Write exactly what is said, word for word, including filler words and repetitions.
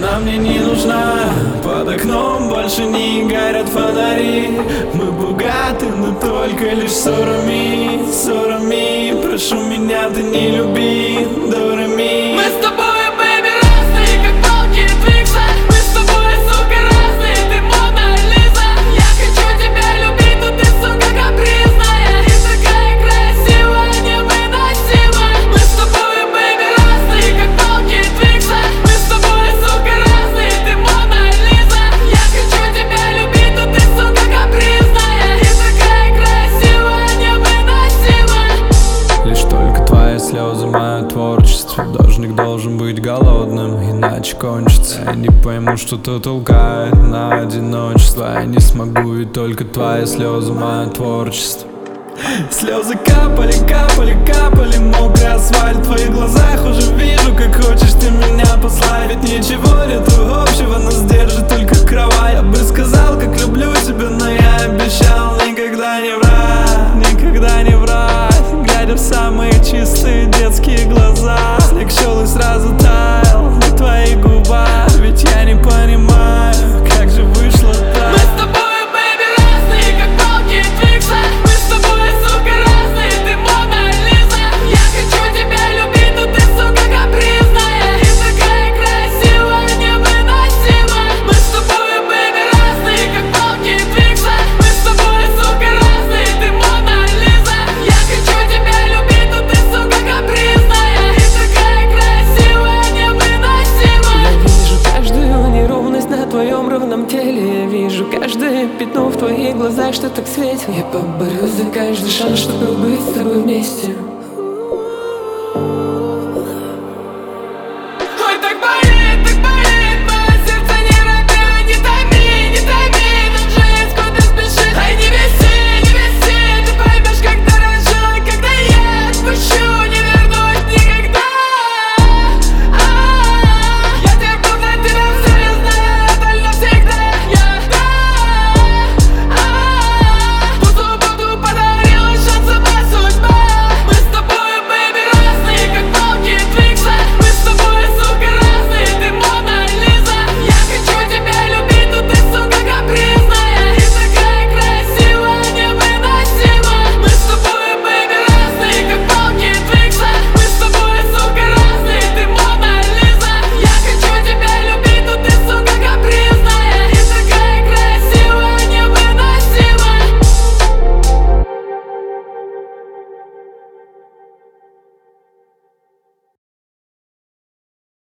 Она мне не нужна. Под окном больше не горят фонари. Мы богаты, но только лишь ссорами, ссорами. Прошу меня, ты не люби, дорами. Мы с тобой, бэйби, разные, как палки и твиксы. Мы с тобой, сука, разные, ты Мона Лиза. Я хочу тебя любить, но ты, сука, капризная и такая красивая, невыносимая. Мы с тобой, бэйби, разные, как палки и твиксы. Мы с тобой, сука, разные, ты Мона Лиза. Я хочу тебя любить, но ты, сука, капризная и такая красивая, невыносимая. Лишь только твои слезы, мое творчество. Должник должен быть голодным, иначе кончится. Я не пойму, что-то толкает на одиночество. Я не смогу, и только твои слезы, мое творчество. Слезы капали, капали, капали, мокрый асфальт. В твоих глазах уже вижу, как хочешь ты меня послать. Ведь ничего нету общего, нас держит только кровать. Я бы сказал, как люблю тебя, но я обещал никогда не врать, никогда не врать. Глядя в самые чистые детские глаза, снег шел и сразу таял на твоих губах. Ведь я не понимаю, как же вышло так. Мы с тобой, бэйби, разные, как палки и твиксы. Мы с тобой, сука, разные, ты Мона Лиза. Я хочу тебя любить, но ты, сука, капризная и такая красивая, невыносимая. Мы с тобой, бэйби, разные, как палки и твиксы. Мы с тобой, сука, разные, ты Мона Лиза. Я хочу тебя любить, но ты, сука, капризная и такая красивая, невыносимая. Я вижу каждую неровность на твоем ровном теле. Я вижу каждое пятно в твоих глазах, что так светит. Я поборюсь за каждый шанс, чтобы быть с тобой вместе.